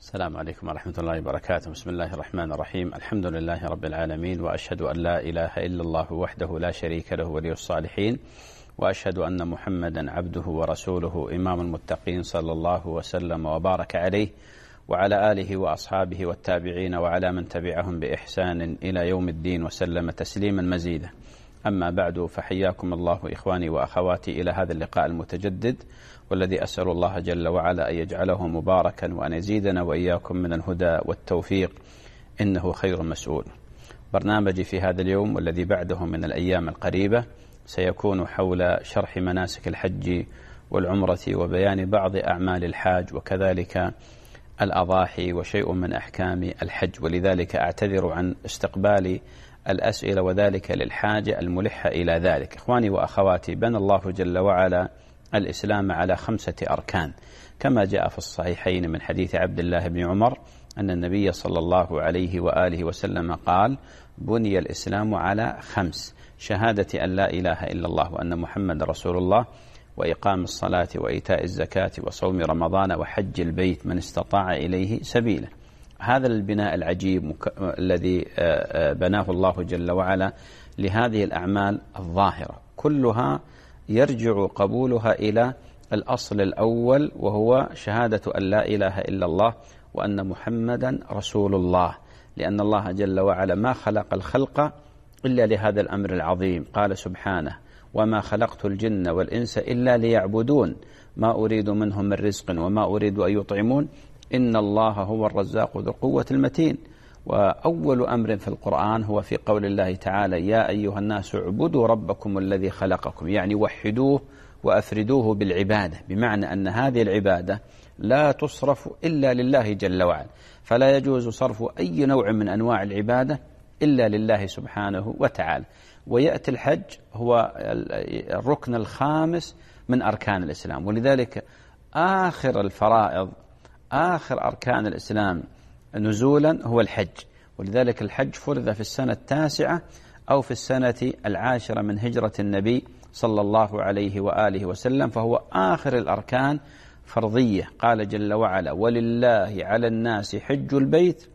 السلام عليكم ورحمة الله وبركاته. بسم الله الرحمن الرحيم. الحمد لله رب العالمين، وأشهد أن لا إله إلا الله وحده لا شريك له ولي الصالحين، وأشهد أن محمدا عبده ورسوله إمام المتقين، صلى الله وسلم وبارك عليه وعلى آله وأصحابه والتابعين وعلى من تبعهم بإحسان إلى يوم الدين، وسلم تسليما مزيدا. أما بعد، فحياكم الله إخواني وأخواتي إلى هذا اللقاء المتجدد، والذي أسأل الله جل وعلا أن يجعله مباركا وأن يزيدنا وإياكم من الهدى والتوفيق، إنه خير مسؤول. برنامجي في هذا اليوم والذي بعده من الأيام القريبة سيكون حول شرح مناسك الحج والعمرة وبيان بعض أعمال الحاج، وكذلك الأضاحي وشيء من أحكام الحج، ولذلك أعتذر عن استقبال الأسئلة، وذلك للحاجة الملحة إلى ذلك. إخواني وأخواتي، بنى الله جل وعلا الإسلام على 5 أركان، كما جاء في الصحيحين من حديث عبد الله بن عمر أن النبي صلى الله عليه وآله وسلم قال: بني الإسلام على 5: شهادة أن لا إله إلا الله وأن محمد رسول الله، وإقام الصلاة وإيتاء الزكاة وصوم رمضان وحج البيت من استطاع إليه سبيلا. هذا البناء العجيب الذي بناه الله جل وعلا لهذه الأعمال الظاهرة كلها يرجع قبولها إلى الأصل الأول، وهو شهادة أن لا إله إلا الله وأن محمدا رسول الله، لأن الله جل وعلا ما خلق الخلق إلا لهذا الأمر العظيم. قال سبحانه: وما خلقت الجن والإنس إلا ليعبدون ما أريد منهم من رزق وما أريد أن يطعمون إن الله هو الرزاق ذو القوة المتين. وأول أمر في القرآن هو في قول الله تعالى: يا أيها الناس اعبدوا ربكم الذي خلقكم، يعني وحدوه وأفردوه بالعبادة، بمعنى أن هذه العبادة لا تصرف إلا لله جل وعلا، فلا يجوز صرف أي نوع من أنواع العبادة إلا لله سبحانه وتعالى. ويأتي الحج هو الركن الخامس من أركان الإسلام، ولذلك آخر الفرائض، آخر أركان الإسلام نزولا هو الحج، ولذلك الحج فرض في السنة 9 أو في السنة 10 من هجرة النبي صلى الله عليه وآله وسلم، فهو آخر الأركان فرضية. قال جل وعلا: ولله على الناس حج البيت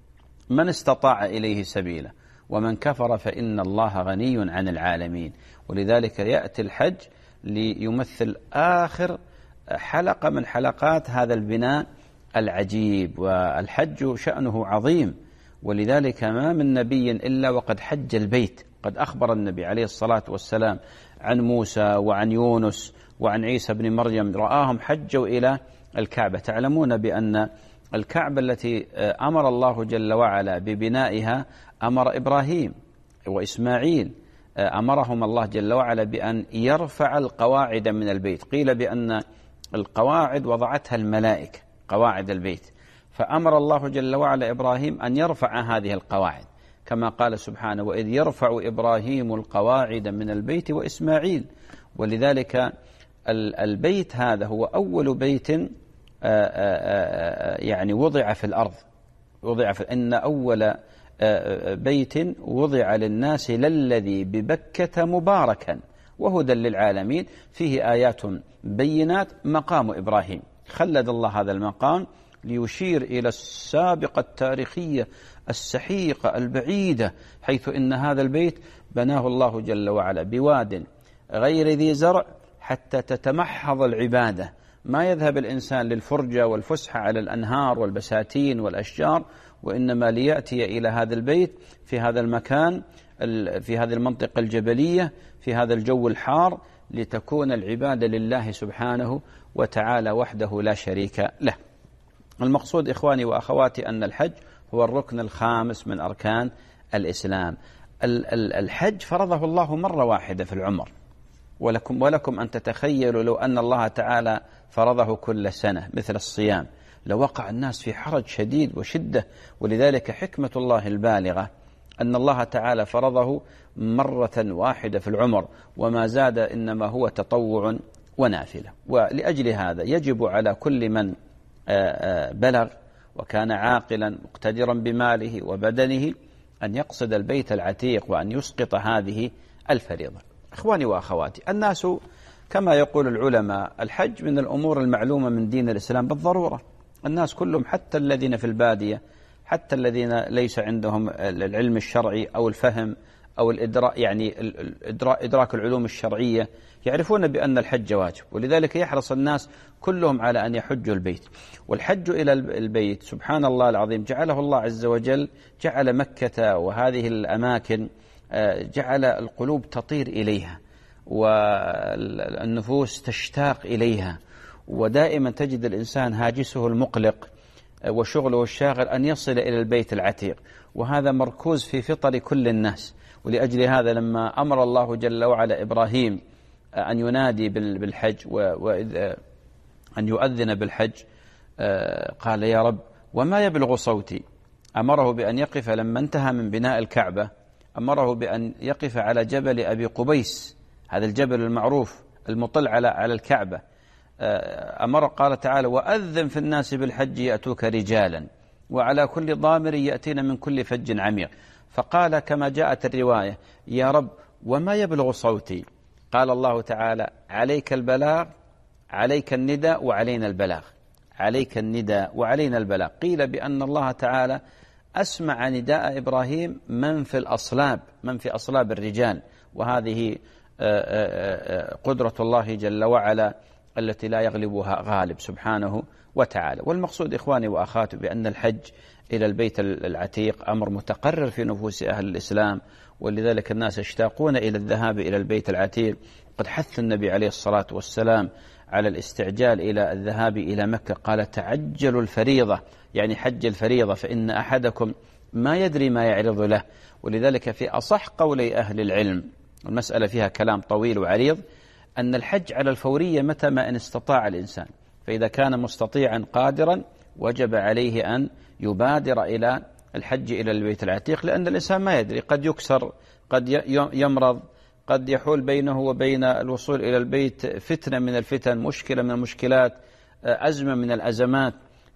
من استطاع إليه سبيلا ومن كفر فإن الله غني عن العالمين. ولذلك يأتي الحج ليمثل آخر حلقة من حلقات هذا البناء العجيب. والحج شأنه عظيم، ولذلك ما من نبي إلا وقد حج البيت. قد أخبر النبي عليه الصلاة والسلام عن موسى وعن يونس وعن عيسى بن مريم، رآهم حجوا إلى الكعبة. تعلمون بأن الكعبة التي أمر الله جل وعلا ببنائها أمر إبراهيم وإسماعيل، أمرهم الله جل وعلا بأن يرفع القواعد من البيت. قيل بأن القواعد وضعتها الملائكة، قواعد البيت، فأمر الله جل وعلا إبراهيم أن يرفع هذه القواعد، كما قال سبحانه: وإذ يرفع إبراهيم القواعد من البيت وإسماعيل. ولذلك البيت هذا هو أول بيت يعني وضع في الأرض، إن أول بيت وضع للناس للذي ببكة مباركا وهدى للعالمين فيه آيات بينات. مقام إبراهيم خلد الله هذا المقام ليشير إلى السابقة التاريخية السحيقة البعيدة، حيث إن هذا البيت بناه الله جل وعلا بواد غير ذي زرع حتى تتمحض العبادة. ما يذهب الإنسان للفرجة والفسحة على الأنهار والبساتين والأشجار، وإنما ليأتي إلى هذا البيت في هذا المكان، في هذه المنطقة الجبلية، في هذا الجو الحار، لتكون العبادة لله سبحانه وتعالى وحده لا شريك له. المقصود إخواني وأخواتي أن الحج هو الركن الخامس من أركان الإسلام. الحج فرضه الله مرة واحدة في العمر، ولكم أن تتخيلوا لو أن الله تعالى فرضه كل سنة مثل الصيام لوقع الناس في حرج شديد وشدة. ولذلك حكمة الله البالغة أن الله تعالى فرضه مرة واحدة في العمر، وما زاد إنما هو تطوع ونافلة. ولأجل هذا يجب على كل من بلغ وكان عاقلا مقتدرا بماله وبدنه أن يقصد البيت العتيق وأن يسقط هذه الفريضة. إخواني وأخواتي، الناس كما يقول العلماء الحج من الأمور المعلومة من دين الإسلام بالضرورة. الناس كلهم حتى الذين في البادية، حتى الذين ليس عندهم العلم الشرعي أو الفهم أو الإدراك، يعني إدراك العلوم الشرعية، يعرفون بأن الحج واجب، ولذلك يحرص الناس كلهم على أن يحجوا البيت. والحج إلى البيت سبحان الله العظيم جعله الله عز وجل، جعل مكة وهذه الأماكن جعل القلوب تطير إليها والنفوس تشتاق إليها، ودائما تجد الإنسان هاجسه المقلق وشغله الشاغل أن يصل إلى البيت العتيق، وهذا مركوز في فطر كل الناس. ولأجل هذا لما أمر الله جل وعلا إبراهيم أن ينادي بالحج وأن يؤذن بالحج، قال يا رب وما يبلغ صوتي. أمره بأن يقف لما انتهى من بناء الكعبة، أمره بأن يقف على جبل أبي قبيس، هذا الجبل المعروف المطل على الكعبة. قال تعالى وأذن في الناس بالحج يأتوك رجالا وعلى كل ضامر يأتين من كل فج عميق. فقال كما جاءت الرواية يا رب وما يبلغ صوتي. قال الله تعالى عليك البلاغ، عليك النداء وعلينا البلاغ، عليك النداء وعلينا البلاغ. قيل بأن الله تعالى أسمع نداء إبراهيم من في الأصلاب، من في أصلاب الرجال، وهذه قدرة الله جل وعلا التي لا يغلبها غالب سبحانه وتعالى. والمقصود إخواني وأخواتي بأن الحج إلى البيت العتيق أمر متقرر في نفوس أهل الإسلام، ولذلك الناس يشتاقون إلى الذهاب إلى البيت العتيق. قد حث النبي عليه الصلاة والسلام على الاستعجال إلى الذهاب إلى مكة، قال تعجلوا الفريضة، يعني حج الفريضة، فإن أحدكم ما يدري ما يعرض له. ولذلك في أصح قولي أهل العلم، المسألة فيها كلام طويل وعريض، أن الحج على الفورية متى ما إن استطاع الإنسان، فإذا كان مستطيعا قادرا وجب عليه أن يبادر إلى الحج إلى البيت العتيق، لأن الإنسان ما يدري، قد يكسر، قد يمرض، قد يحول بينه وبين الوصول إلى البيت فتنة من الفتن، مشكلة من المشكلات، أزمة من الأزمات.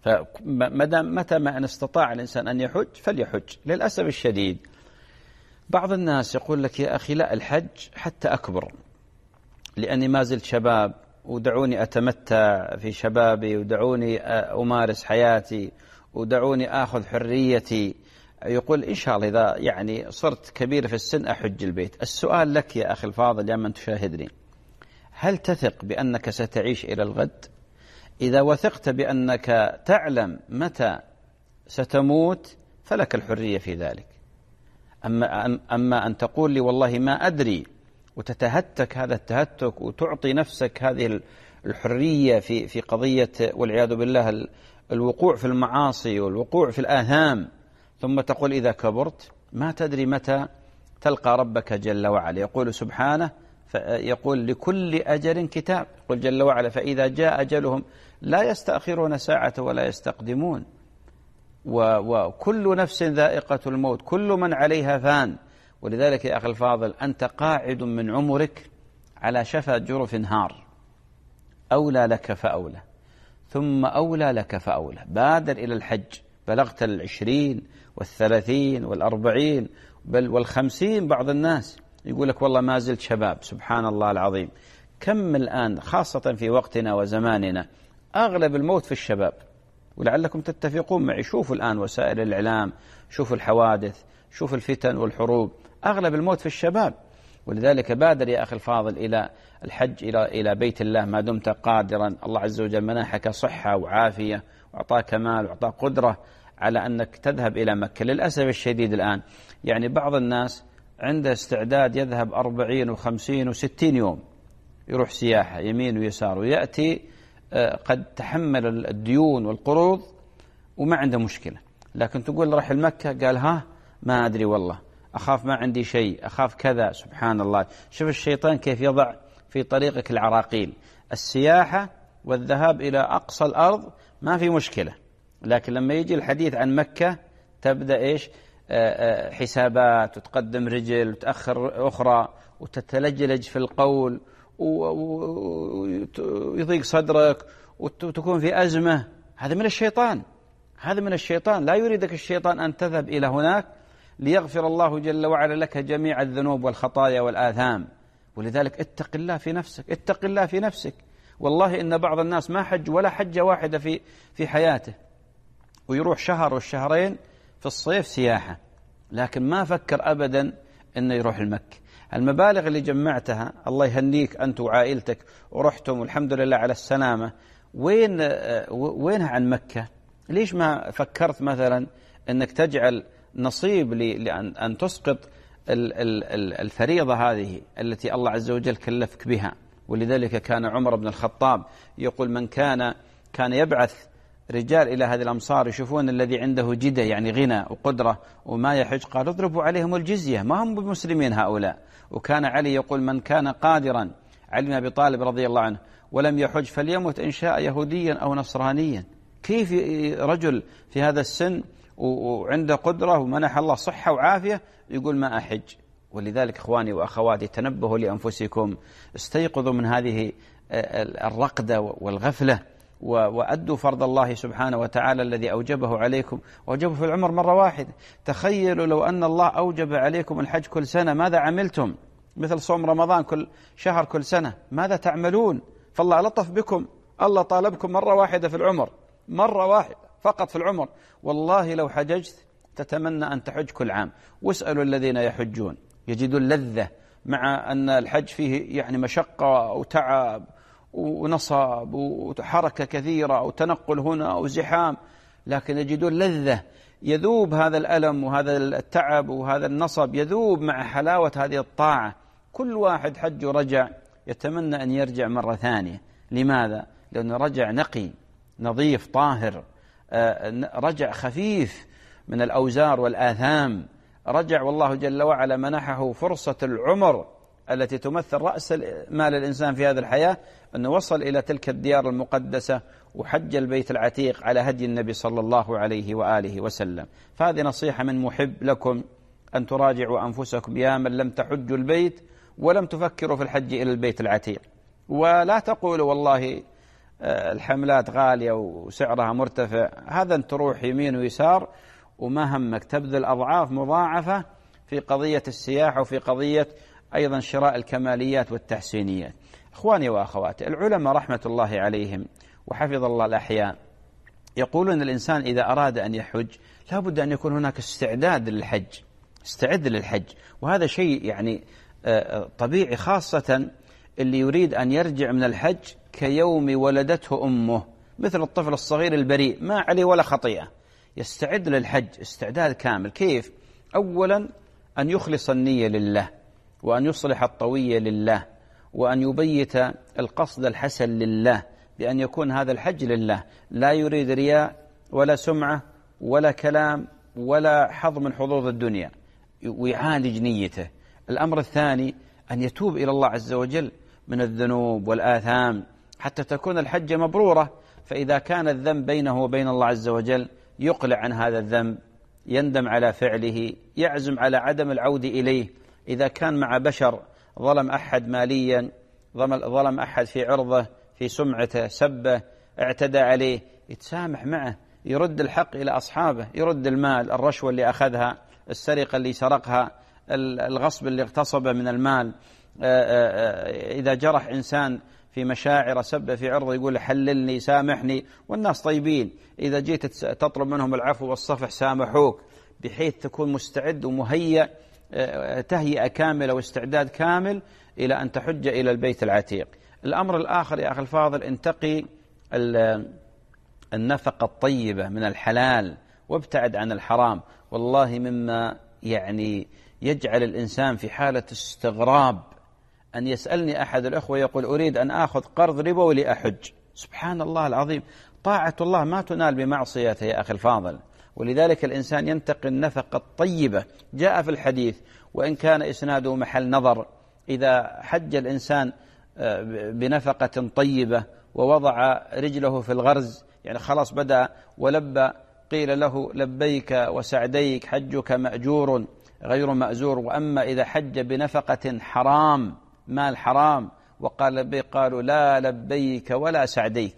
متى ما أن استطاع الإنسان أن يحج فليحج. للأسف الشديد بعض الناس يقول لك يا أخي لا، الحج حتى أكبر لأني ما زلت شباب، ودعوني أتمتع في شبابي، ودعوني أمارس حياتي، ودعوني أخذ حريتي. يقول إن شاء الله إذا يعني صرت كبير في السن أحج البيت. السؤال لك يا أخي الفاضل يا من تشاهدني، هل تثق بأنك ستعيش إلى الغد؟ إذا وثقت بأنك تعلم متى ستموت فلك الحرية في ذلك. أما أن تقول لي والله ما أدري وتتهتك هذا التهتك وتعطي نفسك هذه الحرية في قضية والعياذ بالله الوقوع في المعاصي والوقوع في الآثام، ثم تقول إذا كبرت ما تدري متى تلقى ربك جل وعلا. يقول سبحانه يقول لكل أجل كتاب، يقول جل وعلا فإذا جاء أجلهم لا يستأخرون ساعة ولا يستقدمون، وكل نفس ذائقة الموت، كل من عليها فان. ولذلك يا أخي الفاضل أنت قاعد من عمرك على شفا جرف نهار، أولى لك فأولى، ثم أولى لك فأولى. بادر إلى الحج، بلغت 20 و30 و40 بل و50. بعض الناس يقول لك والله ما زلت شباب. سبحان الله العظيم، كم الآن خاصة في وقتنا وزماننا أغلب الموت في الشباب. ولعلكم تتفقون معي، شوفوا الآن وسائل الإعلام، شوفوا الحوادث، شوفوا الفتن والحروب، أغلب الموت في الشباب. ولذلك بادر يا أخي الفاضل إلى الحج إلى بيت الله ما دمت قادرا. الله عز وجل منحك صحة وعافية وأعطاك مال وأعطاك قدرة على أنك تذهب إلى مكة. للأسف الشديد الآن يعني بعض الناس عنده استعداد يذهب 40 و50 و60 يوم، يروح سياحة يمين ويسار، ويأتي قد تحمل الديون والقروض وما عنده مشكلة. لكن تقول راح المكة، قال ها ما أدري والله، أخاف ما عندي شيء، أخاف كذا. سبحان الله، شوف الشيطان كيف يضع في طريقك العراقيل. السياحة والذهاب إلى أقصى الأرض ما في مشكلة، لكن لما يجي الحديث عن مكة تبدأ إيش؟ حسابات، وتقدم رجل وتأخر أخرى، وتتلجلج في القول، ويضيق صدرك، وتكون في أزمة. هذا من الشيطان، هذا من الشيطان. لا يريدك الشيطان أن تذهب إلى هناك ليغفر الله جل وعلا لك جميع الذنوب والخطايا والآثام. ولذلك اتق الله في نفسك، اتق الله في نفسك. والله إن بعض الناس ما حج ولا حجة واحدة في حياته، ويروح شهر والشهرين في الصيف سياحة، لكن ما فكر أبدا أنه يروح المكة. المبالغ اللي جمعتها الله يهنيك أنت وعائلتك ورحتم والحمد لله على السلامة، وينها عن مكة؟ ليش ما فكرت مثلا أنك تجعل نصيب لأن تسقط الفريضة هذه التي الله عز وجل كلفك بها؟ ولذلك كان عمر بن الخطاب يقول من كان يبعث رجال إلى هذه الأمصار يشوفون الذي عنده جدة يعني غنى وقدرة وما يحج، قال اضربوا عليهم الجزية، ما هم بمسلمين هؤلاء. وكان علي يقول من كان قادرا، علي بن أبي طالب رضي الله عنه، ولم يحج فليمت إن شاء يهوديا أو نصرانيا. كيف رجل في هذا السن وعنده قدرة ومنح الله صحة وعافية يقول ما أحج؟ ولذلك إخواني وأخواتي تنبهوا لأنفسكم، استيقظوا من هذه الرقدة والغفلة، وأدوا فرض الله سبحانه وتعالى الذي أوجبه عليكم، وأوجبه في العمر مرة واحدة. تخيلوا لو أن الله أوجب عليكم الحج كل سنة ماذا عملتم؟ مثل صوم رمضان كل شهر كل سنة، ماذا تعملون؟ فالله لطف بكم، الله طالبكم مرة واحدة في العمر، مرة واحدة فقط في العمر. والله لو حججت تتمنى أن تحج كل عام. واسألوا الذين يحجون يجدون لذة، مع أن الحج فيه يعني مشقة وتعب ونصب وحركة كثيرة وتنقل هنا وزحام، لكن يجدون لذة، يذوب هذا الألم وهذا التعب وهذا النصب يذوب مع حلاوة هذه الطاعة. كل واحد حج ورجع يتمنى أن يرجع مرة ثانية. لماذا؟ لأنه رجع نقي نظيف طاهر، رجع خفيف من الأوزار والآثام، رجع والله جل وعلا منحه فرصة العمر التي تمثل رأس مال الإنسان في هذه الحياة، أنه وصل إلى تلك الديار المقدسة وحج البيت العتيق على هدي النبي صلى الله عليه وآله وسلم. فهذه نصيحة من محب لكم أن تراجعوا أنفسكم يا من لم تحجوا البيت ولم تفكروا في الحج إلى البيت العتيق. ولا تقولوا والله الحملات غالية وسعرها مرتفع، هذا أن تروح يمين ويسار وما همك، تبذل أضعاف مضاعفة في قضية السياحة وفي قضية أيضا شراء الكماليات والتحسينيات. إخواني وأخواتي، العلماء رحمة الله عليهم وحفظ الله الأحياء يقولون الإنسان إذا أراد أن يحج لا بد أن يكون هناك استعداد للحج، استعد للحج، وهذا شيء يعني طبيعي، خاصة اللي يريد أن يرجع من الحج كيوم ولدته أمه، مثل الطفل الصغير البريء ما عليه ولا خطيئة، يستعد للحج استعداد كامل. كيف؟ أولا أن يخلص النية لله، وأن يصلح الطوية لله، وأن يبيت القصد الحسن لله، بأن يكون هذا الحج لله، لا يريد رياء ولا سمعة ولا كلام ولا حظ من حظوظ الدنيا، ويعالج نيته. الأمر الثاني أن يتوب إلى الله عز وجل من الذنوب والآثام حتى تكون الحجة مبرورة. فإذا كان الذنب بينه وبين الله عز وجل يقلع عن هذا الذنب، يندم على فعله، يعزم على عدم العود إليه. إذا كان مع بشر ظلم أحد ماليا، ظلم أحد في عرضه، في سمعته، سبه، اعتدى عليه، يتسامح معه، يرد الحق إلى أصحابه، يرد المال، الرشوة اللي أخذها، السرقة اللي سرقها، الغصب اللي اغتصبه من المال. إذا جرح إنسان في مشاعر، سب في عرضه، يقول حللني سامحني، والناس طيبين، إذا جيت تطلب منهم العفو والصفح سامحوك، بحيث تكون مستعد ومهيأ تهيئة كاملة واستعداد كامل إلى أن تحج إلى البيت العتيق. الأمر الآخر يا أخي الفاضل، انتقي النفقة الطيبة من الحلال وابتعد عن الحرام. والله مما يعني يجعل الإنسان في حالة استغراب أن يسألني أحد الأخوة يقول أريد أن أخذ قرض ربوي لأحج. سبحان الله العظيم، طاعة الله ما تنال بمعصيته يا أخي الفاضل. ولذلك الإنسان ينتقي النفقة الطيبة. جاء في الحديث وإن كان إسناده محل نظر، إذا حج الإنسان بنفقة طيبة ووضع رجله في الغرز، يعني خلاص بدأ ولبى، قيل له لبيك وسعديك، حجك مأجور غير مأزور. وأما إذا حج بنفقة حرام، مال حرام، وقال لبيك، قالوا لا لبيك ولا سعديك،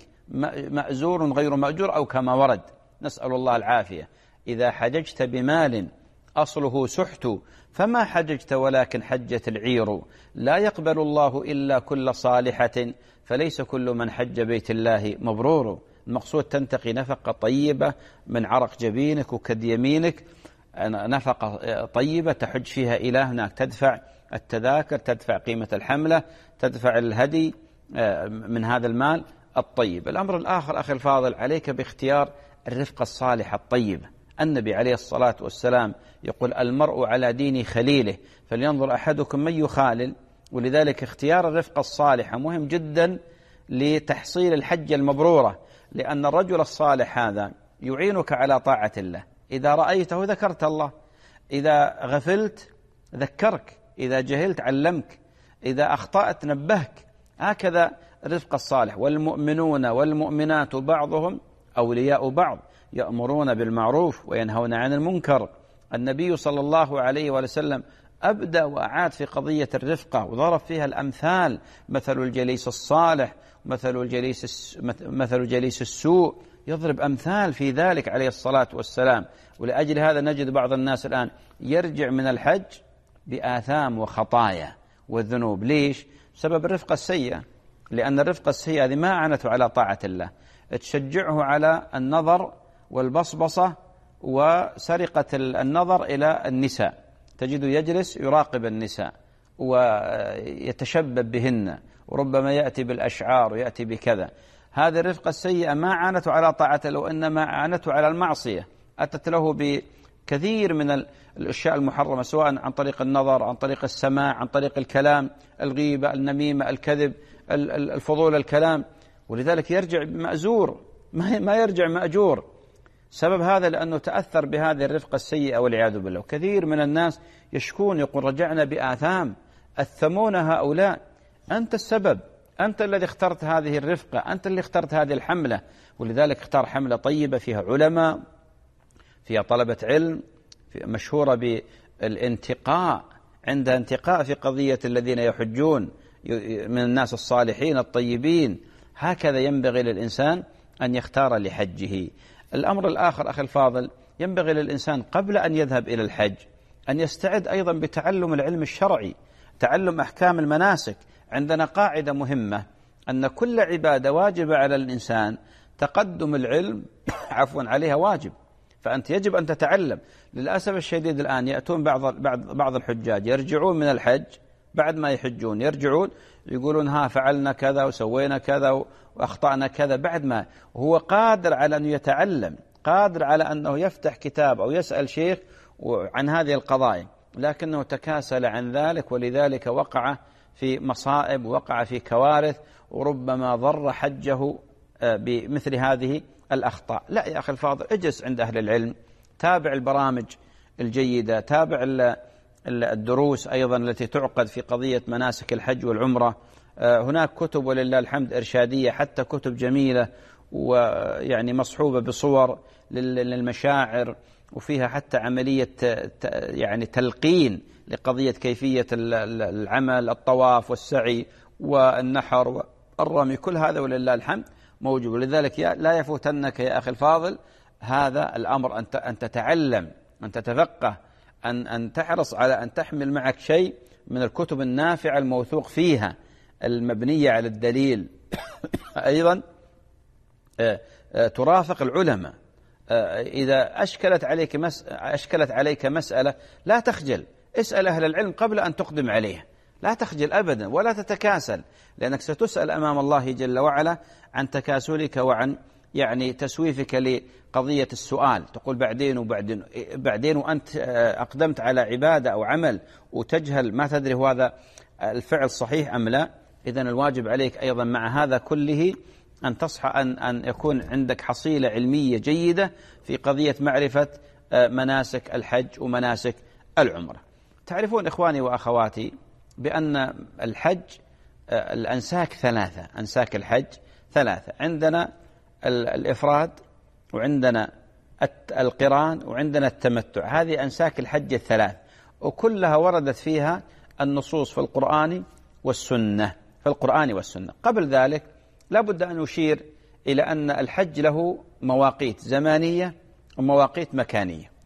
مأزور غير مأجور، أو كما ورد، نسأل الله العافية. إذا حججت بمال أصله سحت فما حججت ولكن حجت العير لا يقبل الله إلا كل صالحة فليس كل من حج بيت الله مبرور. المقصود تنتقي نفقة طيبة من عرق جبينك وكد يمينك، نفقة طيبة تحج فيها إلى هناك، تدفع التذاكر، تدفع قيمة الحملة، تدفع الهدي من هذا المال الطيب. الأمر الآخر أخي الفاضل، عليك باختيار الرفقة الصالحة الطيبة. النبي عليه الصلاة والسلام يقول المرء على دين خليله فلينظر أحدكم من يخالل، ولذلك اختيار الرفقة الصالحة مهم جدا لتحصيل الحجة المبرورة، لأن الرجل الصالح هذا يعينك على طاعة الله. إذا رأيته ذكرت الله، إذا غفلت ذكرك، إذا جهلت علمك، إذا أخطأت نبهك. هكذا الرفقة الصالح. والمؤمنون والمؤمنات بعضهم أولياء بعض يأمرون بالمعروف وينهون عن المنكر. النبي صلى الله عليه وسلم أبدأ وأعاد في قضية الرفقة وضرب فيها الأمثال، مثل الجليس الصالح مثل الجليس السوء، يضرب أمثال في ذلك عليه الصلاة والسلام. ولأجل هذا نجد بعض الناس الآن يرجع من الحج بآثام وخطايا والذنوب. ليش؟ بسبب الرفقة السيئة، لأن الرفقة السيئة هذه ما أعنته على طاعة الله، تشجعه على النظر والبصبصة وسرقة النظر إلى النساء. تجده يجلس يراقب النساء ويتشبب بهن، وربما يأتي بالأشعار ويأتي بكذا. هذه الرفقة السيئة ما عانته على طاعة الله، وإنما عانته على المعصية، أتت له بكثير من الأشياء المحرمة، سواء عن طريق النظر، عن طريق السماع، عن طريق الكلام، الغيبة، النميمة، الكذب، الفضول الكلام. ولذلك يرجع مأزور، ما يرجع مأجور. سبب هذا لأنه تأثر بهذه الرفقة السيئة والعياذ بالله. وكثير من الناس يشكون يقول رجعنا بآثام، أثمون هؤلاء. أنت السبب، أنت الذي اخترت هذه الرفقة، أنت اللي اخترت هذه الحملة. ولذلك اختار حملة طيبة فيها علماء، فيها طلبة علم، مشهورة بالانتقاء، عندها انتقاء في قضية الذين يحجون من الناس الصالحين الطيبين. هكذا ينبغي للإنسان أن يختار لحجه. الأمر الآخر أخي الفاضل، ينبغي للإنسان قبل أن يذهب إلى الحج أن يستعد أيضا بتعلم العلم الشرعي، تعلم أحكام المناسك. عندنا قاعدة مهمة أن كل عبادة واجب على الإنسان تقدم العلم عليها واجب، فأنت يجب أن تتعلم. للأسف الشديد الآن يأتون بعض الحجاج يرجعون من الحج، بعد ما يحجون يرجعون يقولون ها فعلنا كذا وسوينا كذا وأخطأنا كذا، بعد ما هو قادر على أن يتعلم، قادر على أنه يفتح كتاب أو يسأل شيخ عن هذه القضايا، لكنه تكاسل عن ذلك، ولذلك وقع في مصائب، وقع في كوارث، وربما ضر حجه بمثل هذه الأخطاء. لا يا أخي الفاضل، اجلس عند أهل العلم، تابع البرامج الجيدة، تابع الدروس أيضا التي تعقد في قضية مناسك الحج والعمرة. هناك كتب ولله الحمد إرشادية، حتى كتب جميلة ويعني مصحوبة بصور للمشاعر، وفيها حتى عملية يعني تلقين لقضية كيفية العمل، الطواف والسعي والنحر والرمي، كل هذا ولله الحمد موجود. ولذلك لا يفوتنك يا أخي الفاضل هذا الأمر، أن تتعلم، أن تتفقه، أن تحرص على أن تحمل معك شيء من الكتب النافعة الموثوق فيها المبنية على الدليل. أيضا ترافق العلماء. إذا أشكلت عليك مسألة لا تخجل، اسأل أهل العلم قبل أن تقدم عليه، لا تخجل أبدا ولا تتكاسل، لأنك ستسأل أمام الله جل وعلا عن تكاسلك وعن يعني تسويفك لقضية السؤال، تقول بعدين وأنت أقدمت على عبادة أو عمل وتجهل، ما تدري هذا الفعل صحيح أم لا. إذن الواجب عليك أيضا مع هذا كله أن تصحى أن يكون عندك حصيلة علمية جيدة في قضية معرفة مناسك الحج ومناسك العمرة. تعرفون إخواني وأخواتي بأن الحج الأنساك ثلاثة، أنساك الحج ثلاثة، عندنا الإفراد، وعندنا القران، وعندنا التمتع. هذه أنساك الحج الثلاث، وكلها وردت فيها النصوص في القرآن والسنة، قبل ذلك لا بد أن نشير إلى أن الحج له مواقيت زمانية ومواقيت مكانية.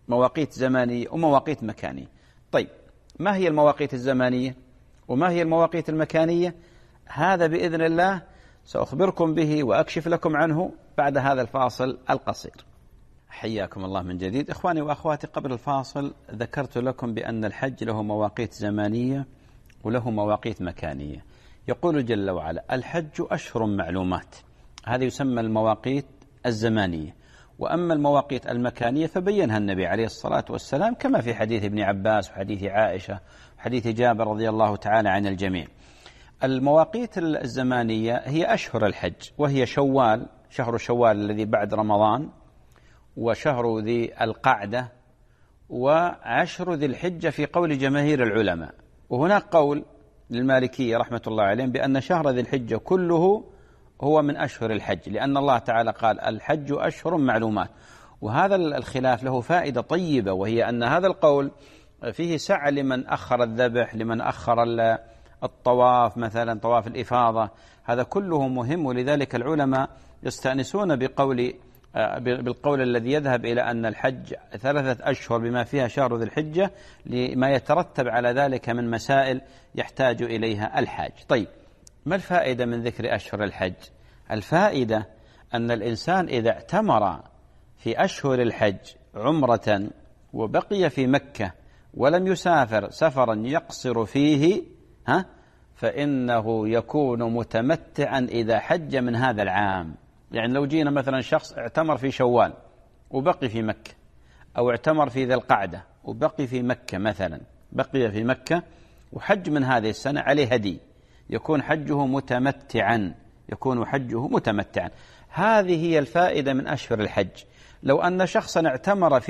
مواقيت زمانية ومواقيت مكانية. طيب، ما هي المواقيت الزمانية وما هي المواقيت المكانية؟ هذا بإذن الله سأخبركم به وأكشف لكم عنه بعد هذا الفاصل القصير. حياكم الله من جديد. إخواني وأخواتي، قبل الفاصل ذكرت لكم بأن الحج له مواقيت زمانية وله مواقيت مكانية. يقول جل وعلا: الحج أشهر معلومات. هذا يسمى المواقيت الزمانية. وأما المواقيت المكانية فبينها النبي عليه الصلاة والسلام كما في حديث ابن عباس وحديث عائشة وحديث جابر رضي الله تعالى عن الجميع. المواقيت الزمانية هي أشهر الحج، وهي شوال، شهر شوال الذي بعد رمضان، وشهر ذي القعدة، وعشر ذي الحجة في قول جماهير العلماء. وهناك قول للمالكية رحمة الله عليهم بأن شهر ذي الحجة كله هو من أشهر الحج، لأن الله تعالى قال: الحج أشهر معلومات. وهذا الخلاف له فائدة طيبة، وهي أن هذا القول فيه سعة لمن أخر الذبح، لمن أخر الطواف مثلا، طواف الإفاضة، هذا كله مهم. ولذلك العلماء يستأنسون بالقول الذي يذهب إلى أن الحج 3 أشهر بما فيها شهر ذي الحجة، لما يترتب على ذلك من مسائل يحتاج إليها الحاج. طيب، ما الفائدة من ذكر أشهر الحج؟ الفائدة أن الإنسان إذا اعتمر في أشهر الحج عمرة وبقي في مكة ولم يسافر سفرا يقصر فيه فإنه يكون متمتعا إذا حج من هذا العام. يعني لو جينا مثلا شخص اعتمر في شوال وبقي في مكة، أو اعتمر في ذي القعدة وبقي في مكة مثلا، بقي في مكة وحج من هذه السنة، عليه هدي، يكون حجه متمتعا، يكون حجه متمتعا. هذه هي الفائدة من أشهر الحج. لو أن شخصا اعتمر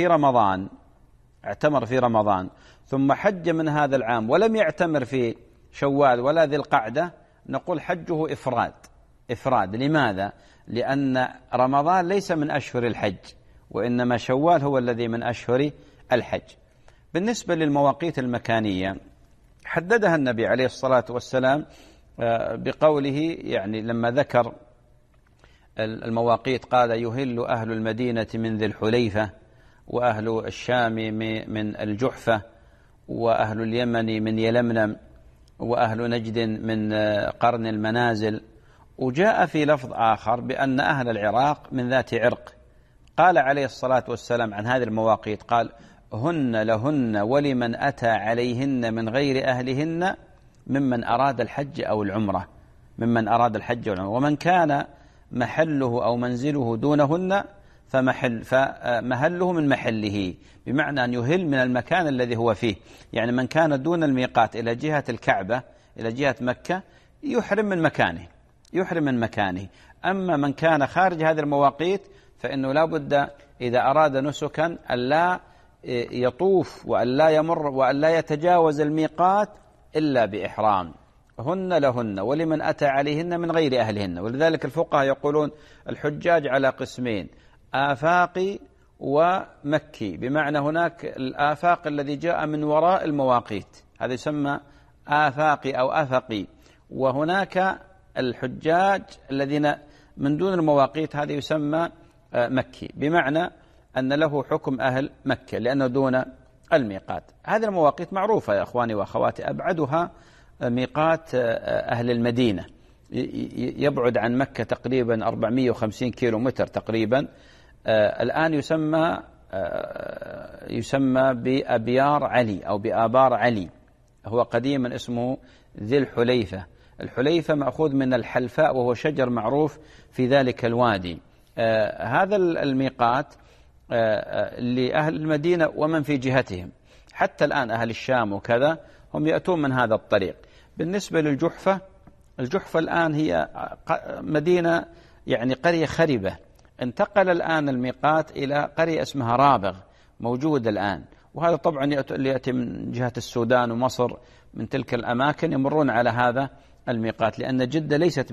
في رمضان ثم حج من هذا العام ولم يعتمر في شوال ولا ذي القعدة، نقول حجه إفراد. لماذا؟ لأن رمضان ليس من أشهر الحج، وإنما شوال هو الذي من أشهر الحج. بالنسبة للمواقيت المكانية حددها النبي عليه الصلاة والسلام بقوله، يعني لما ذكر المواقيت قال: يهل أهل المدينة من ذي الحليفة، وأهل الشام من الجحفة، وأهل اليمن من يلملم، وأهل نجد من قرن المنازل. وجاء في لفظ آخر بأن أهل العراق من ذات عرق. قال عليه الصلاة والسلام عن هذه المواقيت قال: هن لهن ولمن أتى عليهن من غير أهلهن ممن أراد الحج أو العمرة، ومن كان محله أو منزله دونهن فمحله من محله، بمعنى أن يهل من المكان الذي هو فيه. يعني من كان دون الميقات إلى جهة الكعبة، إلى جهة مكة، يحرم من مكانه. أما من كان خارج هذه المواقيت فإنه لا بد إذا أراد نسكا ألا يطوف وألا يمر وألا يتجاوز الميقات إلا بإحرام. هن لهن ولمن أتى عليهن من غير أهلهن. ولذلك الفقهاء يقولون الحجاج على قسمين: آفاقي ومكي، بمعنى هناك الآفاق الذي جاء من وراء المواقيت، هذا يسمى آفاقي أو أفقي، وهناك الحجاج الذين من دون المواقيت، هذا يسمى مكي، بمعنى أن له حكم أهل مكة لأنه دون الميقات. هذه المواقيت معروفة يا أخواني وأخواتي، أبعدها ميقات أهل المدينة، يبعد عن مكة تقريبا 450 كيلو متر تقريبا. الآن يسمى بأبيار علي أو بآبار علي، هو قديما اسمه ذي الحليفة. الحليفة مأخوذ من الحلفاء وهو شجر معروف في ذلك الوادي. هذا الميقات لأهل المدينة ومن في جهتهم، حتى الآن أهل الشام وكذا هم يأتون من هذا الطريق. بالنسبة للجحفة، الجحفة الآن هي مدينة، يعني قرية خربة، انتقل الآن الميقات إلى قرية اسمها رابغ، موجودة الآن. وهذا طبعا يأتي من جهة السودان ومصر، من تلك الأماكن يمرون على هذا الميقات، لأن جدة ليست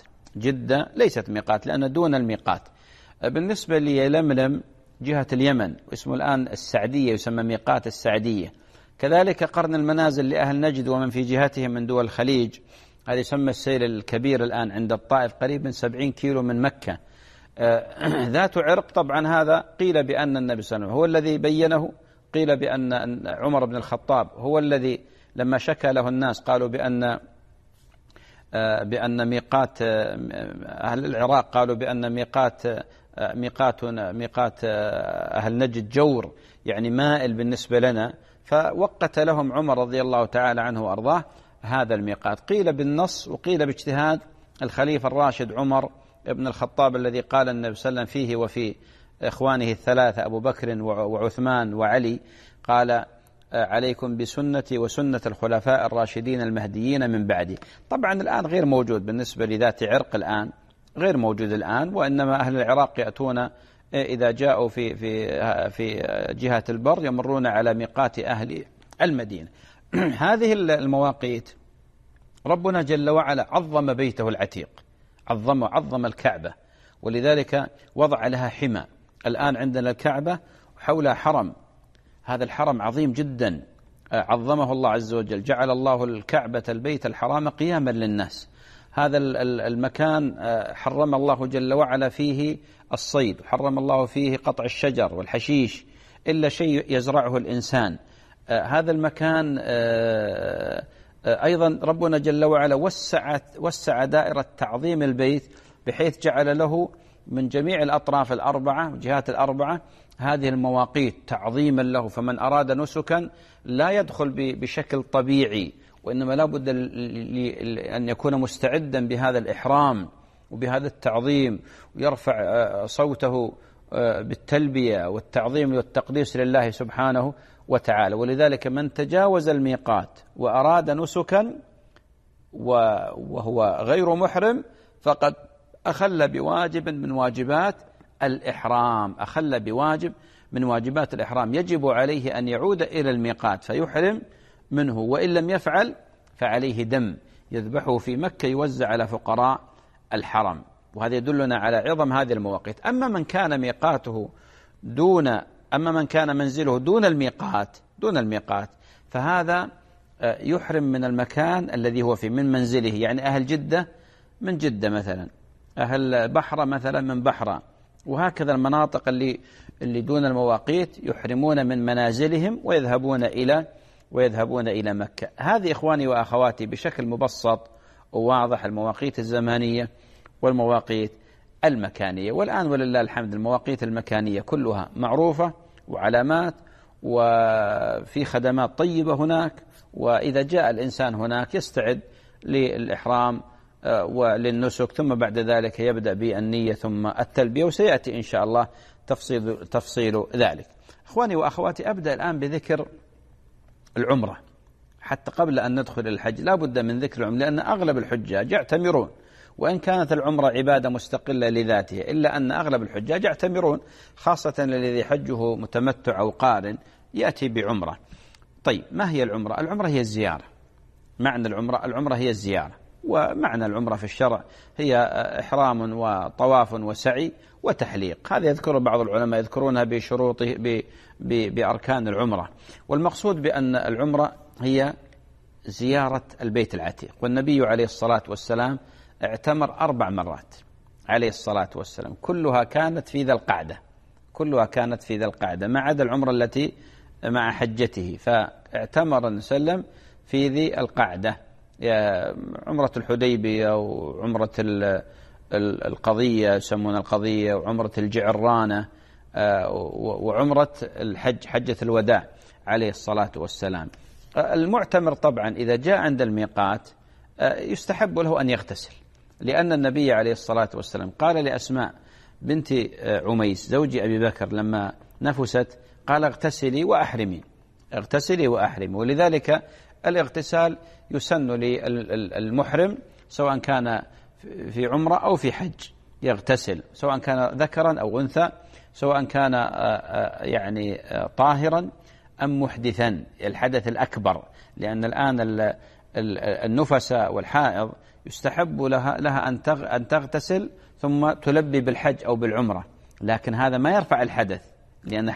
ميقات لأن دون الميقات. بالنسبة ليلملم جهة اليمن، واسمه الآن السعدية، يسمى ميقات السعدية. كذلك قرن المنازل لأهل نجد ومن في جهتهم من دول الخليج، هذا يسمى السيل الكبير الآن عند الطائف، قريب من 70 كيلو من مكة. ذات عرق طبعا هذا قيل بأن النبي صلى الله عليه وسلم هو الذي بينه، قيل بأن عمر بن الخطاب هو الذي لما شكى له الناس قالوا بأن ميقات أهل العراق، قالوا بأن ميقات أهل نجد جور يعني مائل بالنسبة لنا، فوقت لهم عمر رضي الله تعالى عنه وأرضاه هذا الميقات. قيل بالنص وقيل باجتهاد الخليفة الراشد عمر بن الخطاب الذي قال النبي صلى الله عليه وسلم فيه وفي إخوانه الثلاثة أبو بكر وعثمان وعلي، قال عليكم بسنتي وسنة الخلفاء الراشدين المهديين من بعدي. طبعا الآن غير موجود بالنسبة لذات عرق، الآن غير موجود الآن، وإنما أهل العراق يأتون إذا جاءوا في جهة البر يمرون على ميقات أهل المدينة. هذه المواقيت ربنا جل وعلا عظم بيته العتيق، عظم الكعبة، ولذلك وضع لها حمى. الآن عندنا الكعبة حولها حرم، هذا الحرم عظيم جدا عظمه الله عز وجل، جعل الله الكعبة البيت الحرام قياما للناس. هذا المكان حرم الله جل وعلا فيه الصيد، وحرم الله فيه قطع الشجر والحشيش إلا شيء يزرعه الإنسان. هذا المكان أيضا ربنا جل وعلا وسع دائرة تعظيم البيت، بحيث جعل له من جميع الأطراف الأربعة والجهات الأربعة هذه المواقيت تعظيما له. فمن أراد نسكا لا يدخل بشكل طبيعي، وإنما لا بد أن يكون مستعدا بهذا الإحرام وبهذا التعظيم، ويرفع صوته بالتلبية والتعظيم والتقديس لله سبحانه وتعالى. ولذلك من تجاوز الميقات وأراد نسكا وهو غير محرم فقد أخل بواجب من واجبات الإحرام، أخل بواجب من واجبات الإحرام. يجب عليه أن يعود إلى الميقات فيحرم منه، وإن لم يفعل فعليه دم يذبحه في مكة يوزع على فقراء الحرم. وهذا يدلنا على عظم هذه المواقيت. أما من كان منزله دون الميقات فهذا يحرم من المكان الذي هو فيه، من منزله. يعني أهل جدة من جدة مثلا، أهل بحرة مثلا من بحرة، وهكذا المناطق اللي دون المواقيت يحرمون من منازلهم ويذهبون إلى مكة. هذه إخواني وأخواتي بشكل مبسط وواضح المواقيت الزمانية والمواقيت المكانية. والآن ولله الحمد المواقيت المكانية كلها معروفة وعلامات، وفي خدمات طيبة هناك، وإذا جاء الإنسان هناك يستعد للإحرام وللنسك، ثم بعد ذلك يبدأ بالنية ثم التلبية، وسيأتي إن شاء الله تفصيل ذلك. أخواني وأخواتي، أبدأ الآن بذكر العمرة. حتى قبل أن ندخل الحج لا بد من ذكر العمرة، لأن أغلب الحجاج يعتمرون، وإن كانت العمرة عبادة مستقلة لذاتها إلا أن أغلب الحجاج يعتمرون، خاصة الذي حجه متمتع أو قارن يأتي بعمرة. طيب، ما هي العمرة؟ العمرة هي الزيارة. معنى العمرة هي الزيارة، ومعنى العمرة في الشرع هي إحرام وطواف وسعي وتحليق. هذا يذكر بعض العلماء يذكرونها بشروطه بأركان العمرة. والمقصود بأن العمرة هي زيارة البيت العتيق. والنبي عليه الصلاة والسلام اعتمر 4 مرات عليه الصلاة والسلام، كلها كانت في ذي القعدة ما عدا العمرة التي مع حجته، فاعتمر النبي صلى الله عليه وسلم في ذي القعدة، عمرة الحديبية وعمرة القضية يسمون القضية، وعمرة الجعرانة، وعمرة الحج حجة الوداع عليه الصلاة والسلام. المعتمر طبعا إذا جاء عند الميقات يستحب له أن يغتسل، لأن النبي عليه الصلاة والسلام قال لأسماء بنت عميس زوج أبي بكر لما نفست قال اغتسلي وأحرمي. ولذلك الاغتسال يسن للمحرم سواء كان في عمرة أو في حج، يغتسل سواء كان ذكرا أو أنثى، سواء كان يعني طاهرا أم محدثا، الحدث الأكبر. لأن الآن النفساء والحائض يستحب لها أن تغتسل ثم تلبي بالحج أو بالعمرة، لكن هذا ما يرفع الحدث، لأن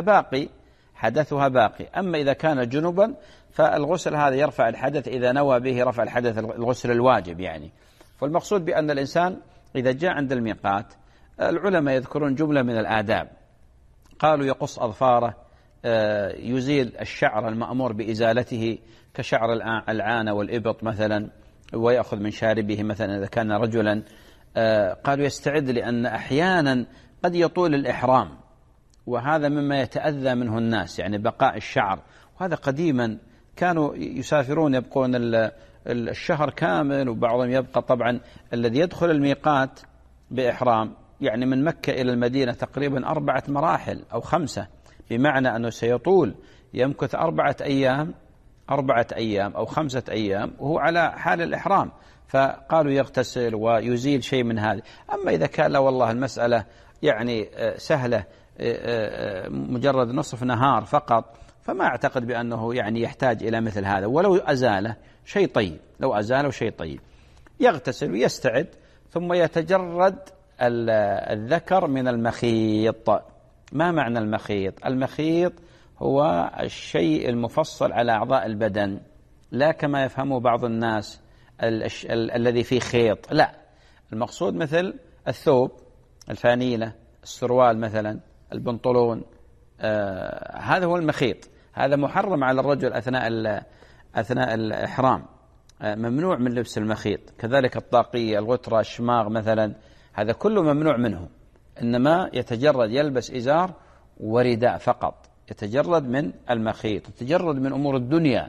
حدثها باقي. أما إذا كان جنبا فالغسل هذا يرفع الحدث إذا نوى به رفع الحدث، الغسل الواجب يعني. فالمقصود بأن الإنسان إذا جاء عند الميقات العلماء يذكرون جملة من الآداب، قالوا يقص أظفاره، يزيل الشعر المأمور بإزالته كشعر العانة والإبط مثلا، ويأخذ من شاربه مثلا إذا كان رجلا. قالوا يستعد، لأن أحيانا قد يطول الإحرام، وهذا مما يتأذى منه الناس، يعني بقاء الشعر. وهذا قديما كانوا يسافرون يبقون الشهر كامل، وبعضهم يبقى. طبعا الذي يدخل الميقات بإحرام يعني من مكة إلى المدينة تقريبا 4 مراحل أو 5، بمعنى أنه سيطول، يمكث 4 أيام أو 5 أيام وهو على حال الإحرام. فقالوا يغتسل ويزيل شيء من هذا. أما إذا كان لا والله المسألة يعني سهلة، مجرد نصف نهار فقط، فما أعتقد بأنه يعني يحتاج إلى مثل هذا. ولو أزاله شيء طيب، لو أزاله شيء طيب، يغتسل ويستعد، ثم يتجرد الذكر من المخيط. ما معنى المخيط؟ المخيط هو الشيء المفصل على أعضاء البدن، لا كما يفهمه بعض الناس الذي فيه خيط، لا. المقصود مثل الثوب، الفانيلة، السروال مثلا، البنطلون، هذا هو المخيط. هذا محرم على الرجل أثناء الإحرام، ممنوع من لبس المخيط. كذلك الطاقية، الغترة، الشماغ مثلا، هذا كله ممنوع منه. إنما يتجرد، يلبس إزار ورداء فقط، يتجرد من المخيط، يتجرد من أمور الدنيا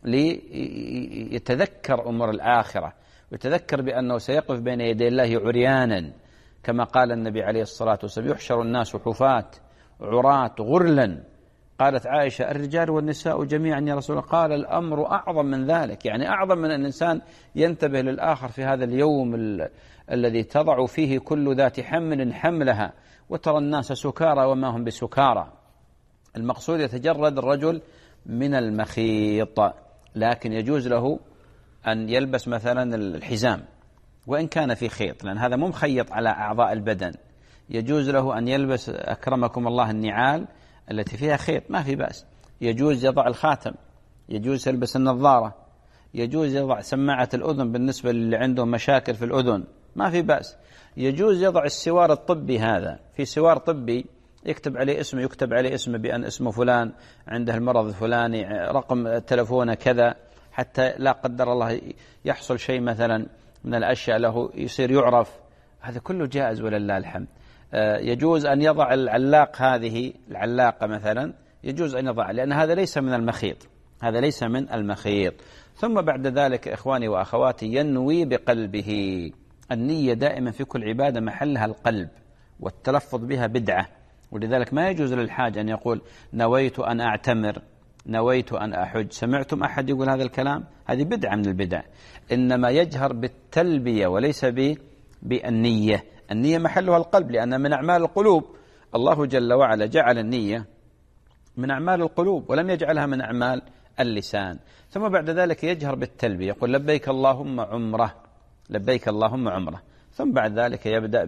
ليتذكر أمور الآخرة، ويتذكر بأنه سيقف بين يدي الله عريانا، كما قال النبي عليه الصلاة والسلام: يحشر الناس حفاة عراة غرلا. قالت عائشة: الرجال والنساء جميعا يا رسول الله؟ قال: الأمر أعظم من ذلك، يعني أعظم من أن الإنسان ينتبه للآخر في هذا اليوم الذي تضع فيه كل ذات حمل حملها، وترى الناس سكارى وما هم بسكارى. المقصود يتجرد الرجل من المخيط، لكن يجوز له أن يلبس مثلا الحزام وإن كان في خيط، لأن هذا مو مخيط على أعضاء البدن. يجوز له أن يلبس أكرمكم الله النعال التي فيها خيط، ما في بأس. يجوز يضع الخاتم، يجوز يلبس النظارة، يجوز يضع سماعة الأذن بالنسبة اللي عندهم مشاكل في الأذن، ما في بأس. يجوز يضع السوار الطبي، هذا في سوار طبي يكتب عليه اسمه، يكتب عليه اسمه بأن اسمه فلان، عنده المرض الفلاني، رقم تلفونه كذا، حتى لا قدر الله يحصل شيء مثلا من الأشياء له يصير يعرف. هذا كله جائز ولله الحمد. يجوز أن يضع العلاقة مثلا، يجوز أن يضع، لأن هذا ليس من المخيط، هذا ليس من المخيط. ثم بعد ذلك إخواني وأخواتي ينوي بقلبه. النية دائما في كل عبادة محلها القلب، والتلفظ بها بدعة، ولذلك ما يجوز للحاج أن يقول: نويت أن أعتمر، نويت أن أحج. سمعتم أحد يقول هذا الكلام؟ هذه بدعة من البدع. إنما يجهر بالتلبية وليس بالنية. النية محلها القلب، لأن من أعمال القلوب. الله جل وعلا جعل النية من أعمال القلوب ولم يجعلها من أعمال اللسان. ثم بعد ذلك يجهر بالتلبية، يقول: لبيك اللهم عمرة، لبيك اللهم عمرة. ثم بعد ذلك يبدأ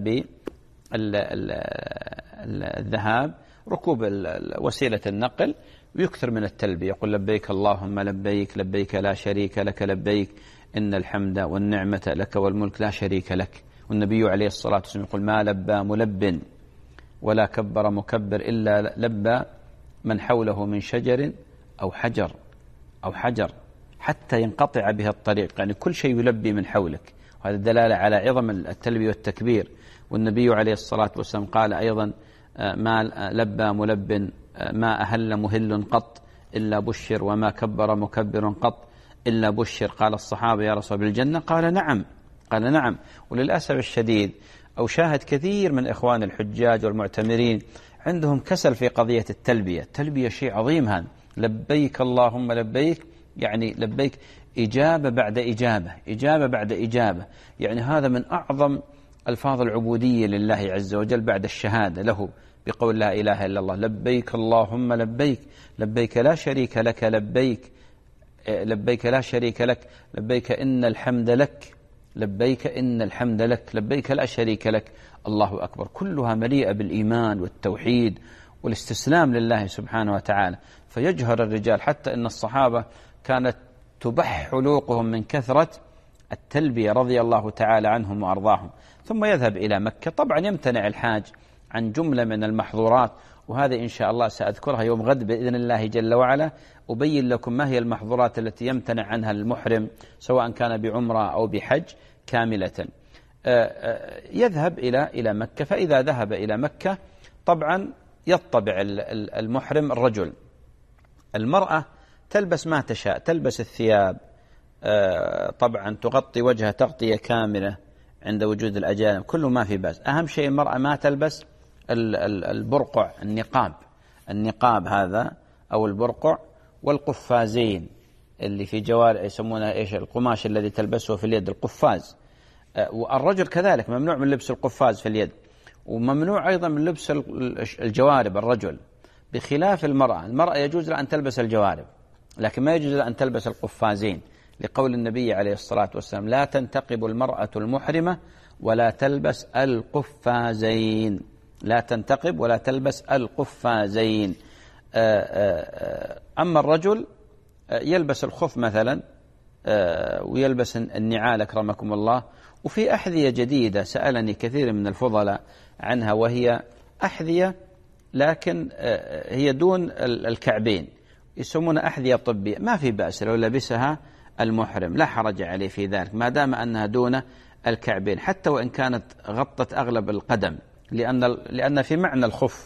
بالذهاب، ركوب وسيلة النقل، ويكثر من التلبية، يقول: لبيك اللهم لبيك، لبيك لا شريك لك لبيك، إن الحمد والنعمة لك والملك لا شريك لك. والنبي عليه الصلاة والسلام يقول: ما لبى ملب ولا كبر مكبر إلا لبى من حوله من شجر أو حجر حتى ينقطع به الطريق، يعني كل شيء يلبي من حولك. وهذا دلالة على عظم التلبية والتكبير. والنبي عليه الصلاة والسلام قال أيضا: ما لبى ملب ما أهل مهل قط إلا بشر، وما كبر مكبر قط إلا بشر. قال الصحابة: يا رسول بالجنة؟ قال: نعم. قال: نعم. وللأسف الشديد أو شاهد كثير من إخوان الحجاج والمعتمرين عندهم كسل في قضية التلبية. التلبية شيء عظيم، هذا لبيك اللهم لبيك، يعني لبيك إجابة بعد إجابة، إجابة بعد إجابة، يعني هذا من أعظم ألفاظ العبودية لله عز وجل بعد الشهادة له بقول لا إله إلا الله. لبيك اللهم لبيك، لبيك لا شريك لك لبيك، لبيك لا شريك لك لبيك إن الحمد لك، لبيك إن الحمد لك، لبيك لا شريك لك. الله أكبر. كلها مليئة بالإيمان والتوحيد والاستسلام لله سبحانه وتعالى. فيجهر الرجال، حتى إن الصحابة كانت تبح حلوقهم من كثرة التلبية رضي الله تعالى عنهم وأرضاهم، ثم يذهب إلى مكة. طبعا يمتنع الحاج عن جملة من المحظورات، وهذا إن شاء الله سأذكرها يوم غد بإذن الله جل وعلا، أبين لكم ما هي المحظورات التي يمتنع عنها المحرم سواء كان بعمرة أو بحج كاملة. يذهب إلى مكة. فإذا ذهب إلى مكة طبعا يطبع المحرم الرجل. المرأة تلبس ما تشاء، تلبس الثياب، طبعا تغطي وجهها تغطية كاملة عند وجود الأجانب، كله ما في بأس. أهم شيء المرأة ما تلبس البرقع، النقاب هذا أو البرقع، والقفازين اللي في جوارح يسمونها إيش، القماش الذي تلبسه في اليد، القفاز. والرجل كذلك ممنوع من لبس القفاز في اليد، وممنوع أيضا من لبس الجوارب الرجل، بخلاف المرأة يجوز لها أن تلبس الجوارب، لكن ما يجوز لها أن تلبس القفازين، لقول النبي عليه الصلاة والسلام: لا تنتقب المرأة المحرمة ولا تلبس القفازين، لا تنتقب ولا تلبس القفازين. أما الرجل يلبس الخف مثلا، ويلبس النعال أكرمكم الله. وفي أحذية جديدة سألني كثير من الفضلاء عنها، وهي أحذية لكن هي دون الكعبين، يسمونها أحذية طبية. ما في بأس لو لبسها المحرم، لا حرج عليه في ذلك ما دام أنها دون الكعبين، حتى وإن كانت غطت أغلب القدم، لأن في معنى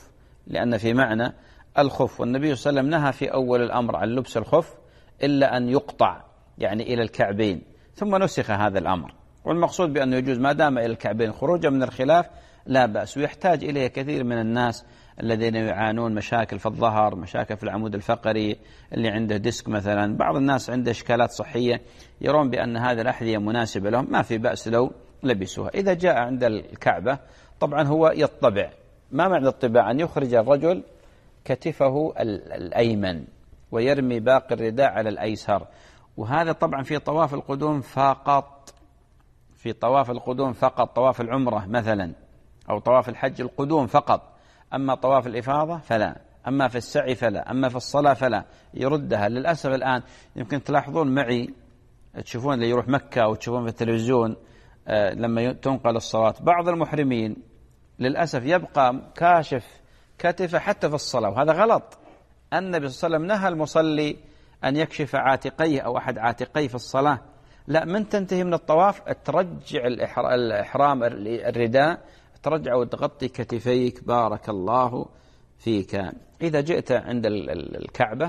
الخف، والنبي صلى الله عليه وسلم نهى في أول الأمر عن لبس الخف إلا أن يقطع يعني إلى الكعبين، ثم نسخ هذا الأمر. والمقصود بأنه يجوز ما دام إلى الكعبين، خروجا من الخلاف لا بأس. ويحتاج إليه كثير من الناس الذين يعانون مشاكل في الظهر، مشاكل في العمود الفقري، اللي عنده ديسك مثلا، بعض الناس عنده إشكالات صحية، يرون بأن هذه الأحذية مناسبة لهم، ما في بأس لو لبسوها. إذا جاء عند الكعبة طبعا هو يطبع. ما معنى الطباع؟ أن يخرج الرجل كتفه الأيمن ويرمي باقي الرداء على الأيسر، وهذا طبعا في طواف القدوم فقط، طواف العمرة مثلا أو طواف الحج القدوم فقط. أما طواف الإفاضة فلا، أما في السعي فلا، أما في الصلاة فلا، يردها. للأسف الآن يمكن تلاحظون معي، تشوفون اللي يروح مكة أو تشوفون في التلفزيون لما تنقل الصلاة، بعض المحرمين للأسف يبقى كاشف كتفه حتى في الصلاة، وهذا غلط. النبي صلى الله عليه وسلم نهى المصلي أن يكشف عاتقيه أو أحد عاتقيه في الصلاة. لا، من تنتهي من الطواف ترجع الإحرام الرداء، ترجع وتغطي كتفيك، بارك الله فيك. إذا جئت عند الكعبة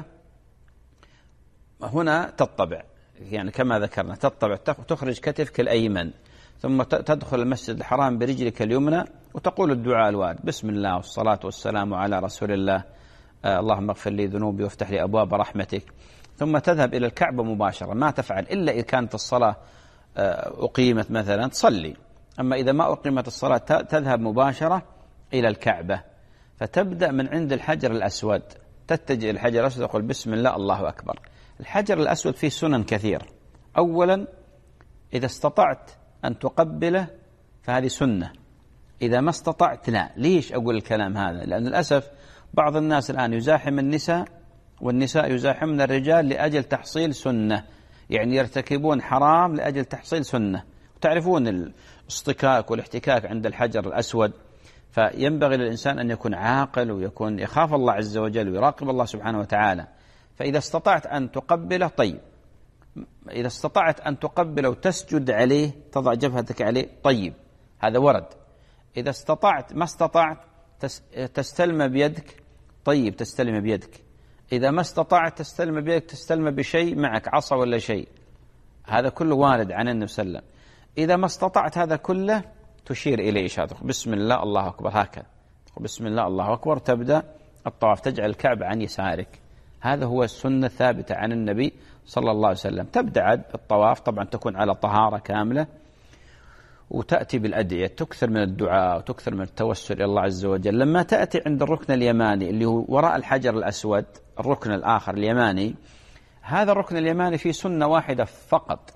هنا تطبع، يعني كما ذكرنا تطبع، تخرج كتفك الأيمن، ثم تدخل المسجد الحرام برجلك اليمنى وتقول الدعاء الوارد: بسم الله والصلاة والسلام على رسول الله، اللهم اغفر لي ذنوبي وافتح لي أبواب رحمتك. ثم تذهب إلى الكعبة مباشرة، ما تفعل إلا إذا كانت الصلاة أقيمت مثلا تصلي، أما إذا ما أقيمت الصلاة تذهب مباشرة إلى الكعبة. فتبدأ من عند الحجر الأسود، تتجه الحجر الأسود تقول بسم الله الله أكبر. الحجر الأسود فيه سنن كثير. أولا إذا استطعت أن تقبله فهذه سنة، إذا ما استطعت لا. ليش أقول الكلام هذا؟ لأن للأسف بعض الناس الآن يزاحم النساء، والنساء يزاحمن الرجال لأجل تحصيل سنة، يعني يرتكبون حرام لأجل تحصيل سنة. وتعرفون الاصطكاك والاحتكاك عند الحجر الأسود، فينبغي للإنسان أن يكون عاقل ويكون يخاف الله عز وجل ويراقب الله سبحانه وتعالى. فإذا استطعت أن تقبله طيب، إذا استطعت أن تقبله وتسجد عليه، تضع جبهتك عليه طيب، هذا ورد. إذا استطعت، ما استطعت تستلم بيدك طيب، تستلم بيدك. إذا ما استطعت تستلم بيدك، تستلم بشيء معك، عصا ولا شيء، هذا كله وارد عن النبي صلى الله عليه وسلم. إذا ما استطعت هذا كله تشير إليه إشارة بسم الله الله أكبر، هكذا بسم الله الله أكبر، تبدأ الطواف، تجعل الكعبة عن يسارك. هذا هو السنة الثابتة عن النبي صلى الله عليه وسلم. تبدأ الطواف، طبعا تكون على طهارة كاملة، وتأتي بالأدعية، تكثر من الدعاء وتكثر من التوسل إلى الله عز وجل. لما تأتي عند الركن اليماني اللي هو وراء الحجر الأسود، الركن الآخر اليماني، هذا الركن اليماني فيه سنة واحدة فقط.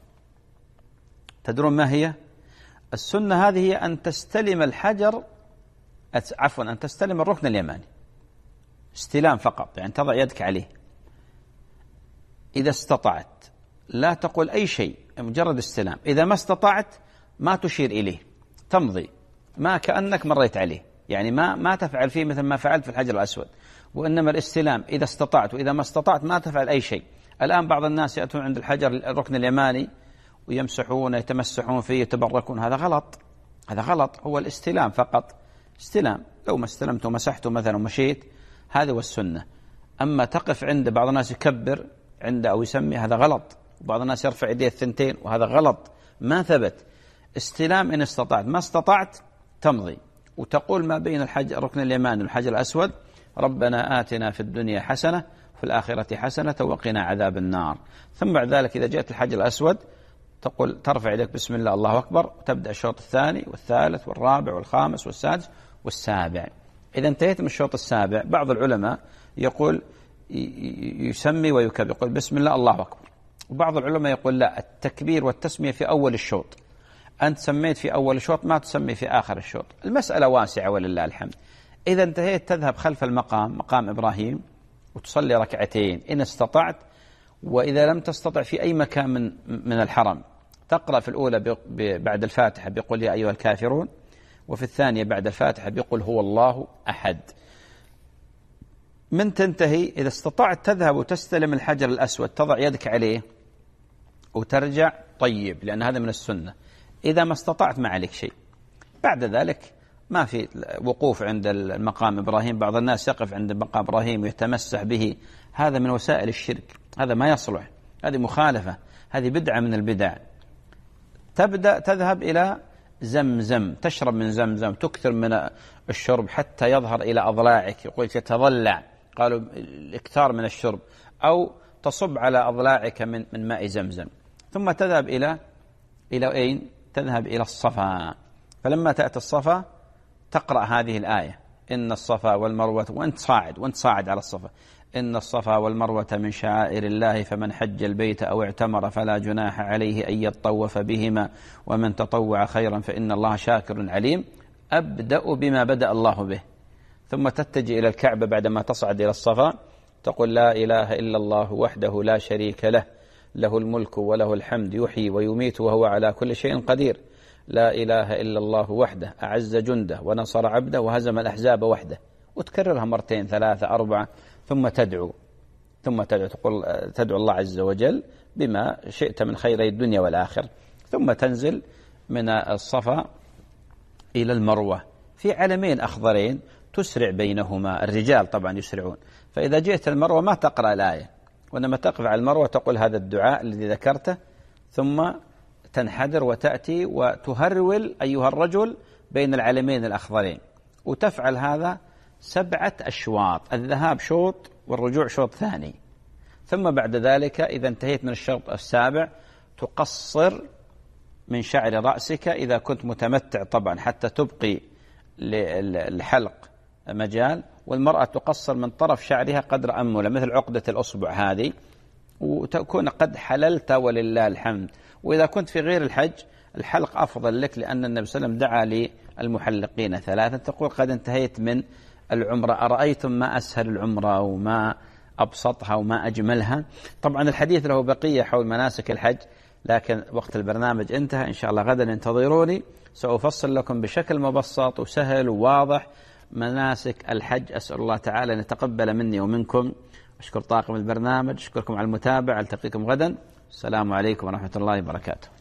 تدرون ما هي؟ السنة هذه هي أن تستلم الحجر، عفوا أن تستلم الركن اليماني، استلام فقط، يعني تضع يدك عليه. إذا استطعت لا تقول أي شيء، مجرد استلام. إذا ما ما تشير إليه، تمضي ما كأنك مريت عليه، يعني ما تفعل فيه مثل ما فعلت في الحجر الأسود. وإنما الاستلام إذا استطعت، وإذا ما استطعت ما تفعل أي شيء. الآن بعض الناس يأتون عند الحجر الركن اليماني ويمسحون يتمسحون فيه يتبركون، هذا غلط، هذا غلط. هو الاستلام فقط، استلام. لو ما استلمت ومسحته مثلا ومشيت، هذا هو السنة. أما تقف عند بعض الناس يكبر عنده أو يسمي، هذا غلط. وبعض الناس يرفع يديه الثنتين، وهذا غلط، ما ثبت. استلام إن استطعت، ما استطعت تمضي وتقول ما بين الركن اليماني والحجر الأسود: ربنا آتنا في الدنيا حسنة وفي الآخرة حسنة وقنا عذاب النار. ثم بعد ذلك إذا جاءت الحجر الأسود تقول، ترفع يدك بسم الله الله أكبر، وتبدأ الشوط الثاني والثالث والرابع والخامس والسادس والسابع. إذا انتهيت من الشوط السابع، بعض العلماء يقول يسمي ويكبر، يقول بسم الله الله أكبر. وبعض العلماء يقول لا، التكبير والتسمية في أول الشوط. أنت سميت في أول الشوط، ما تسمي في آخر الشوط. المسألة واسعة ولله الحمد. إذا انتهيت تذهب خلف المقام، مقام إبراهيم، وتصلي ركعتين إن استطعت. وإذا لم تستطع في أي مكان من الحرم، تقرأ في الأولى بعد الفاتحة بيقول يا أيها الكافرون، وفي الثانية بعد الفاتحة بيقول هو الله أحد. من تنتهي إذا استطعت تذهب وتستلم الحجر الأسود، تضع يدك عليه وترجع، طيب، لأن هذا من السنة. إذا ما استطعت ما عليك شيء. بعد ذلك ما في وقوف عند المقام إبراهيم. بعض الناس يقف عند مقام إبراهيم ويتمسح به، هذا من وسائل الشرك، هذا ما يصلح، هذه مخالفة، هذه بدعة من البدع. تبدأ تذهب إلى زمزم، تشرب من زمزم، تكثر من الشرب حتى يظهر إلى أضلاعك، يقول تتضلع، قالوا الاكثار من الشرب، أو تصب على أضلاعك من ماء زمزم. ثم تذهب إلى أين؟ تذهب إلى الصفا. فلما تأتي الصفا تقرأ هذه الآية: إن الصفا والمروة، وأنت صاعد على الصفا: إن الصفا والمروة من شعائر الله، فمن حج البيت أو اعتمر فلا جناح عليه أن يطوف بهما، ومن تطوع خيرا فإن الله شاكر عليم. أبدأ بما بدأ الله به. ثم تتجه إلى الكعبة بعدما تصعد إلى الصفا، تقول لا إله إلا الله وحده لا شريك له، له الملك وله الحمد، يحيي ويميت وهو على كل شيء قدير. لا إله إلا الله وحده أعز جنده ونصر عبده وهزم الأحزاب وحده. وتكررها مرتين ثلاثة أربعة. ثم تدعو تقول تدعو الله عز وجل بما شئت من خيري الدنيا والآخر. ثم تنزل من الصفا إلى المروة في علمين أخضرين تسرع بينهما، الرجال طبعا يسرعون. فإذا جئت المروة ما تقرأ الآية، وإنما تقف على المروة تقول هذا الدعاء الذي ذكرته، ثم تنحدر وتأتي وتهرول أيها الرجل بين العلمين الأخضرين. وتفعل هذا 7 أشواط، الذهاب شوط والرجوع شوط ثاني. ثم بعد ذلك إذا انتهيت من الشوط السابع تقصر من شعر رأسك إذا كنت متمتع طبعا، حتى تبقي للحلق مجال. والمرأة تقصر من طرف شعرها قدر أنملة، مثل عقدة الأصبع هذه، وتكون قد حللت ولله الحمد. وإذا كنت في غير الحج الحلق أفضل لك، لأن النبي صلى الله عليه وسلم دعا للمحلقين 3، تقول قد انتهيت من العمرة، أرأيتم ما أسهل العمرة وما أبسطها وما أجملها. طبعا الحديث له بقية حول مناسك الحج، لكن وقت البرنامج انتهى. إن شاء الله غدا انتظروني، سأفصل لكم بشكل مبسط وسهل وواضح مناسك الحج. أسأل الله تعالى أن يتقبل مني ومنكم. أشكر طاقم البرنامج، أشكركم على المتابعة. ألتقيكم غدا. السلام عليكم ورحمة الله وبركاته.